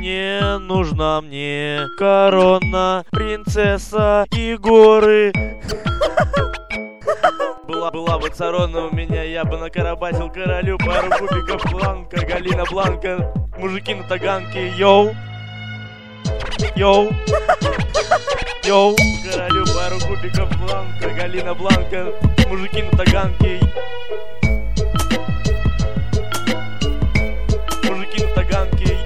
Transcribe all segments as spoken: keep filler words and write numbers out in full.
Не нужна мне корона, принцесса и горы. Была, была бы царона у меня, я бы накарабасил королю пару кубиков Бланка, Галина Бланка, мужики на таганке, йоу, йоу, йоу, королю пару кубиков Бланка, Галина Бланка, мужики на таганке, мужики на таганке.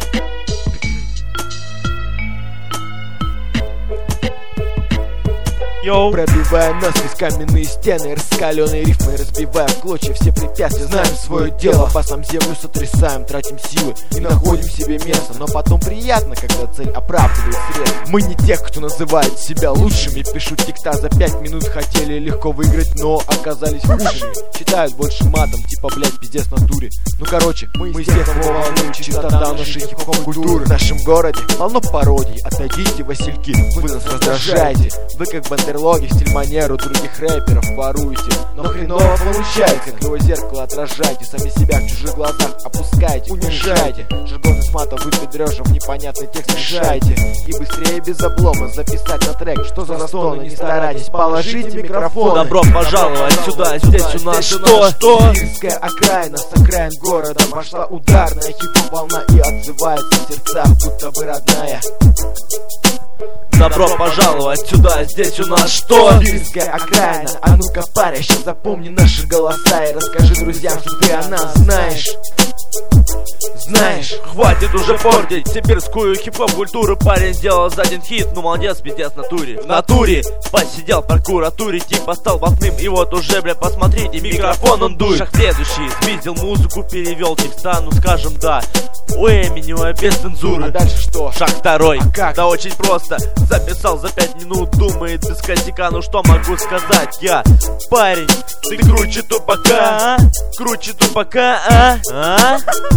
Йоу. Пробивая насквозь каменные стены, раскаленные рифмы, разбивая в клочья все препятствия. Знаем свое дело, басом землю сотрясаем, тратим силы и находим себе место. Но потом приятно, когда цель оправдывает средства. Мы не тех, кто называет себя лучшими. Пишут текста за пять минут, хотели легко выиграть, но оказались худшими. Читают больше матом, типа, блять, пиздец в натуре. Ну короче, мы из тех, кого волнует чистота нашей хип-хоп культуры. В нашем городе полно пародий, отойдите, васильки, вы нас раздражаете. Вы как бандерлоги, стиль манеру других рэперов воруете. Но хреново получается, криво зеркало отражайте. Сами себя в чужих глазах опускайте, унижайте. Жаргон из мата вы педрежем, непонятный текст мешаете. И быстрее без облома записать на трек. Что за стоны, не старайтесь, положите микрофон. Добро пожаловать сюда, здесь у нас что? Что? Сибирская окраина, с окраин города пошла ударная хип-хоп волна и отзывается в сердцах, будто бы родная. Добро пожаловать сюда, здесь у нас что? Сибирская окраина, а ну-ка, паря, сейчас запомни наши голоса и расскажи друзьям, что ты о нас знаешь. Знаешь, хватит уже портить сибирскую хип-хоп культуру. Парень сделал за один хит, ну молодец, пиздец в натуре. В натуре посидел в прокуратуре, типа стал блатным. И вот уже, бля, посмотрите, микрофон он дует. Шаг следующий, смизил музыку, перевел текста, ну скажем да. У Эминема без цензуры. А дальше что? Шаг второй, а как? Да очень просто. Записал за пять минут, думает без косяка. Ну что могу сказать я? Парень, ты круче тупака, а? Круче тупака, а? А?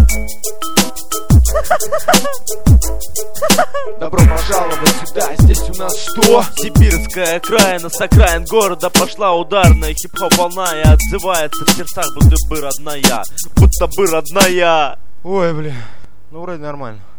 Добро пожаловать сюда, здесь у нас что? Сибирская окраина, с окраин города пошла ударная хип-хоп волна и отзывается в сердцах, будто бы родная, будто бы родная. Ой, бля, ну вроде нормально.